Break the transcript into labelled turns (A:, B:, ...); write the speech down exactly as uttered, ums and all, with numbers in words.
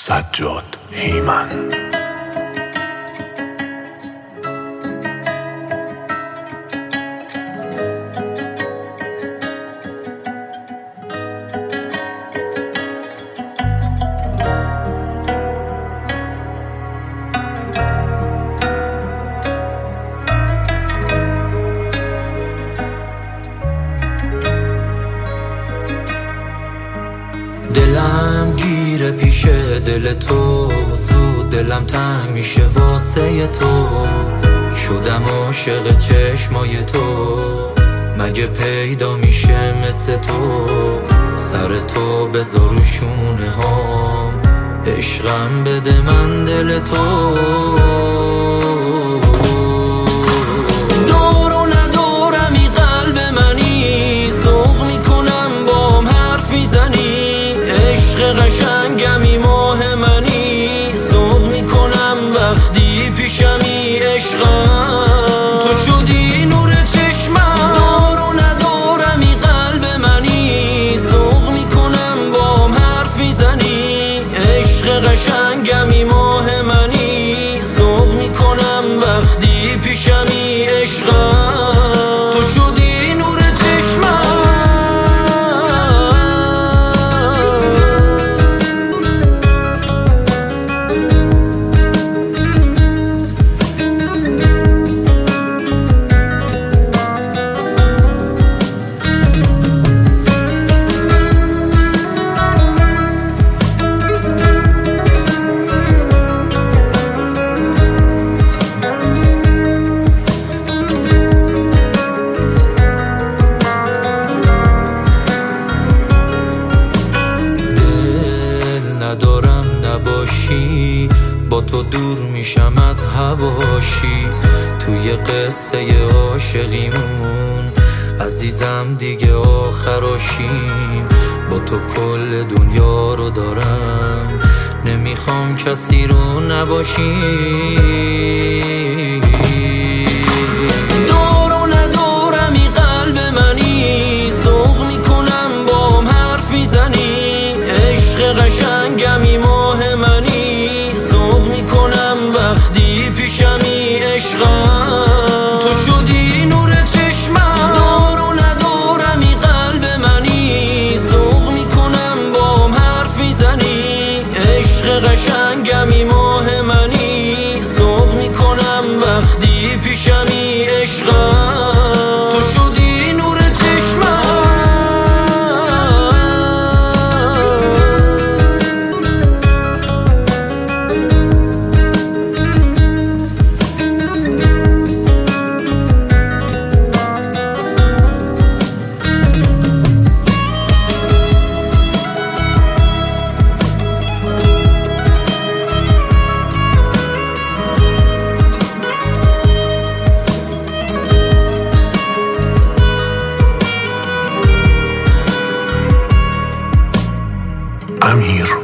A: سجاد هیمن.
B: دلم گیره پیش دل تو، زود دلم تنگ میشه واسه تو. شدم عاشق چشمای تو، مگه پیدا میشه مثل تو؟ سر تو بذار رو شونه هام، عشقم بده من دل تو. قشنگمی ماه منی، ذوق میکنم وقتی پیشمی. عشقم تو شدی نور چشمم، دار و ندارمی قلب منی. ذوق میکنم بام حرفی زنی، عشق قشنگمی ماه منی. ذوق میکنم وقتی پیشمی. عشقم تو شدی نور چشمم. ندارم نباشی، با تو دور میشم از هواشی. توی قصه عاشقیمون عزیزم دیگه آخراشیم. با تو کل دنیا رو دارم، نمیخوام کسی رو نباشی. دار و ندارمی قلب منی، ذوق میکنم بام حرفی زنی. عشق قشنگمی ماه منی، ذوق میکنم وقتی پیشمی. عشقم تو شدی نور چشمم، دار و ندارمی قلب منی. ذوق میکنم بام حرفی زنی، عشق قشنگمی ماه منی. ذوق میکنم وقتی پیشمی. عشقم تو شدی نور چشمم.
A: امیر